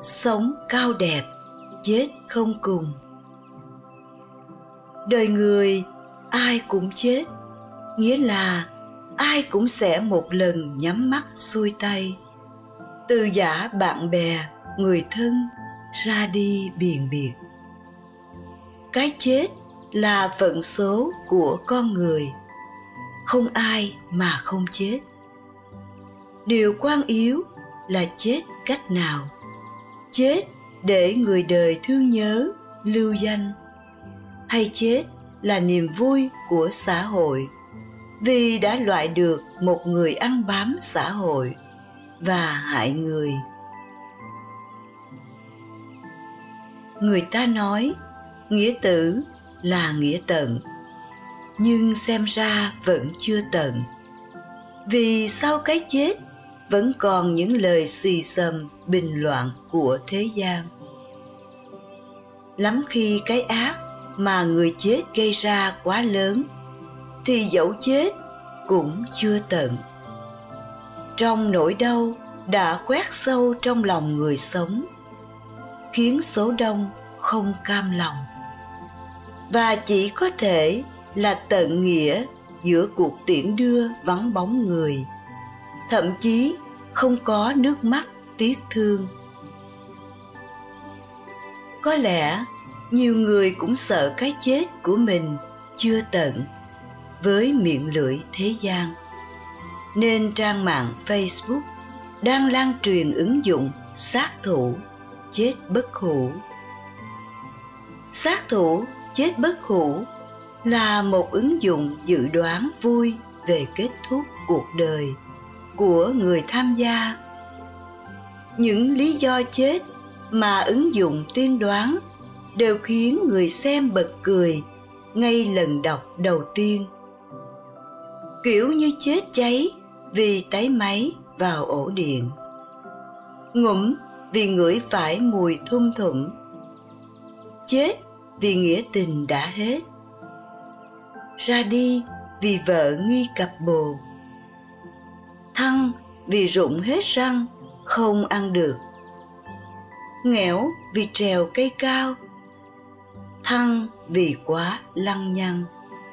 sống cao đẹp, chết không cùng. Đời người ai cũng chết, nghĩa là ai cũng sẽ một lần nhắm mắt xuôi tay. Từ giã bạn bè, người thân ra đi biền biệt. Cái chết là phận số của con người, không ai mà không chết. Điều quan yếu là chết cách nào. Chết để người đời thương nhớ, lưu danh, hay chết là niềm vui của xã hội vì đã loại được một người ăn bám xã hội và hại người. Người ta nói nghĩa tử là nghĩa tận, nhưng xem ra vẫn chưa tận, vì sau cái chết vẫn còn những lời xì xầm bình loạn của thế gian. Lắm khi cái ác mà người chết gây ra quá lớn thì dẫu chết cũng chưa tận. Trong nỗi đau đã khoét sâu trong lòng người sống, khiến số đông không cam lòng, và chỉ có thể là tận nghĩa giữa cuộc tiễn đưa vắng bóng người, thậm chí không có nước mắt tiếc thương. Có lẽ nhiều người cũng sợ cái chết của mình chưa tận với miệng lưỡi thế gian, nên trang mạng Facebook đang lan truyền ứng dụng sát thủ chết bất hủ. Sát thủ chết bất hủ là một ứng dụng dự đoán vui về kết thúc cuộc đời của người tham gia. Những lý do chết mà ứng dụng tiên đoán đều khiến người xem bật cười ngay lần đọc đầu tiên. Kiểu như chết cháy vì táy máy vào ổ điện, ngủm vì ngửi phải mùi thum thủm, chết vì nghĩa tình đã hết, ra đi vì vợ nghi cặp bồ, thăng vì rụng hết răng không ăn được, nghèo vì trèo cây cao, thăng vì quá lăng nhăng.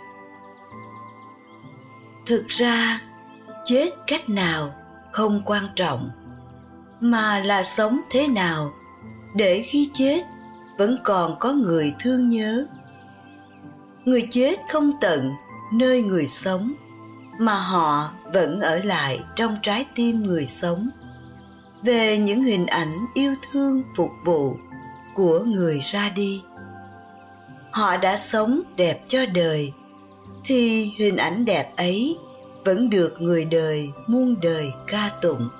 Thực ra chết cách nào không quan trọng, mà là sống thế nào để khi chết vẫn còn có người thương nhớ. Người chết không tận nơi người sống, mà họ vẫn ở lại trong trái tim người sống, về những hình ảnh yêu thương phục vụ của người ra đi. Họ đã sống đẹp cho đời, thì hình ảnh đẹp ấy vẫn được người đời muôn đời ca tụng.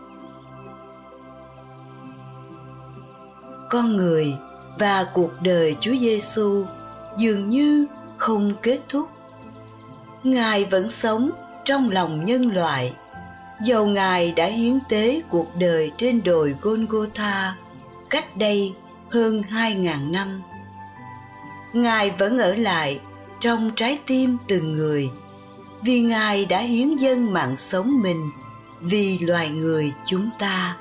Con người và cuộc đời Chúa Giêsu dường như không kết thúc. Ngài vẫn sống trong lòng nhân loại, dầu Ngài đã hiến tế cuộc đời trên đồi Golgotha cách đây hơn 2.000 năm. Ngài vẫn ở lại trong trái tim từng người, vì Ngài đã hiến dâng mạng sống mình vì loài người chúng ta.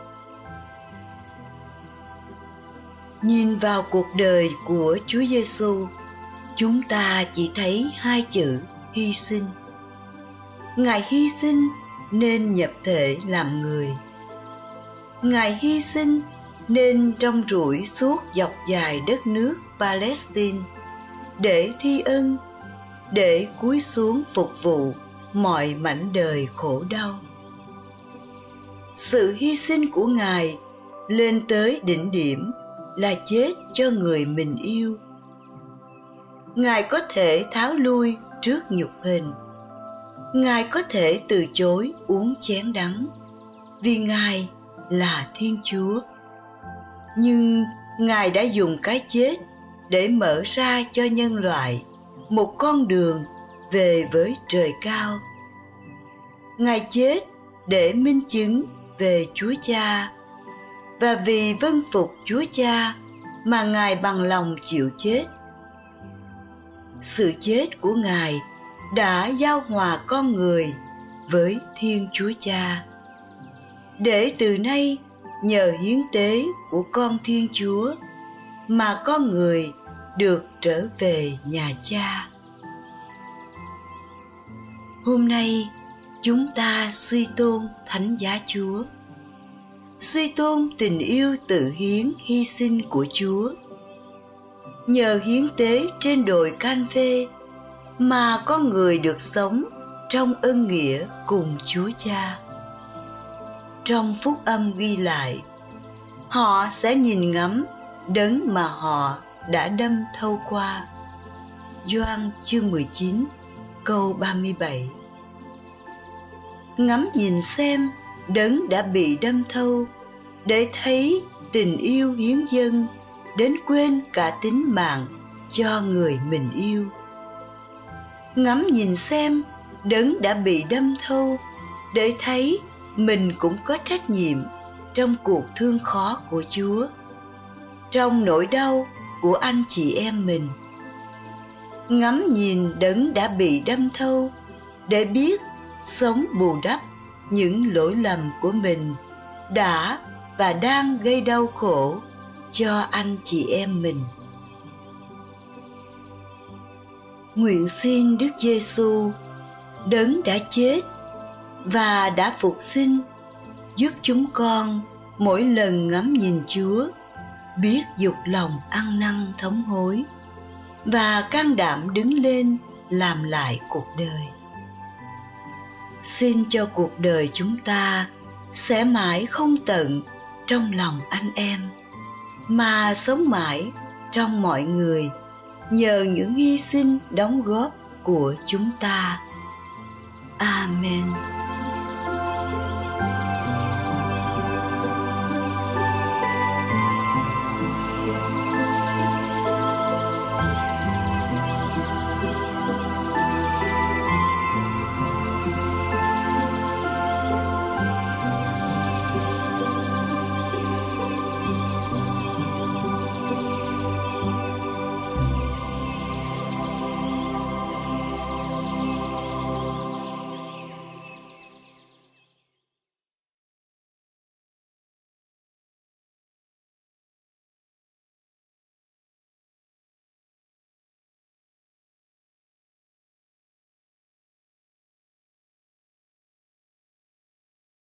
Nhìn vào cuộc đời của Chúa Giêsu, chúng ta chỉ thấy hai chữ hy sinh. Ngài hy sinh nên nhập thể làm người. Ngài hy sinh nên rong ruổi suốt dọc dài đất nước Palestine để thi ân, để cúi xuống phục vụ mọi mảnh đời khổ đau. Sự hy sinh của Ngài lên tới đỉnh điểm là chết cho người mình yêu. Ngài có thể tháo lui trước nhục hình. Ngài có thể từ chối uống chén đắng, vì Ngài là Thiên Chúa. Nhưng Ngài đã dùng cái chết để mở ra cho nhân loại một con đường về với trời cao. Ngài chết để minh chứng về Chúa Cha, và vì vâng phục Chúa Cha mà Ngài bằng lòng chịu chết. Sự chết của Ngài đã giao hòa con người với Thiên Chúa Cha, để từ nay nhờ hiến tế của con Thiên Chúa mà con người được trở về nhà Cha. Hôm nay chúng ta suy tôn Thánh Giá Chúa, suy tôn tình yêu tự hiến hy sinh của Chúa. Nhờ hiến tế trên đồi Can-vê mà con người được sống trong ân nghĩa cùng Chúa Cha. Trong phúc âm ghi lại, họ sẽ nhìn ngắm đấng mà họ đã đâm thâu qua. Gioan chương 19 câu 37. Ngắm nhìn xem đấng đã bị đâm thâu, để thấy tình yêu hiến dâng đến quên cả tính mạng cho người mình yêu. Ngắm nhìn xem đấng đã bị đâm thâu, để thấy mình cũng có trách nhiệm trong cuộc thương khó của Chúa, trong nỗi đau của anh chị em mình. Ngắm nhìn đấng đã bị đâm thâu, để biết sống bù đắp những lỗi lầm của mình đã và đang gây đau khổ cho anh chị em mình. Nguyện xin Đức Giêsu, đấng đã chết và đã phục sinh, giúp chúng con mỗi lần ngắm nhìn Chúa biết dục lòng ăn năn thống hối và can đảm đứng lên làm lại cuộc đời. Xin cho cuộc đời chúng ta sẽ mãi không tận trong lòng anh em, mà sống mãi trong mọi người nhờ những hy sinh đóng góp của chúng ta. Amen.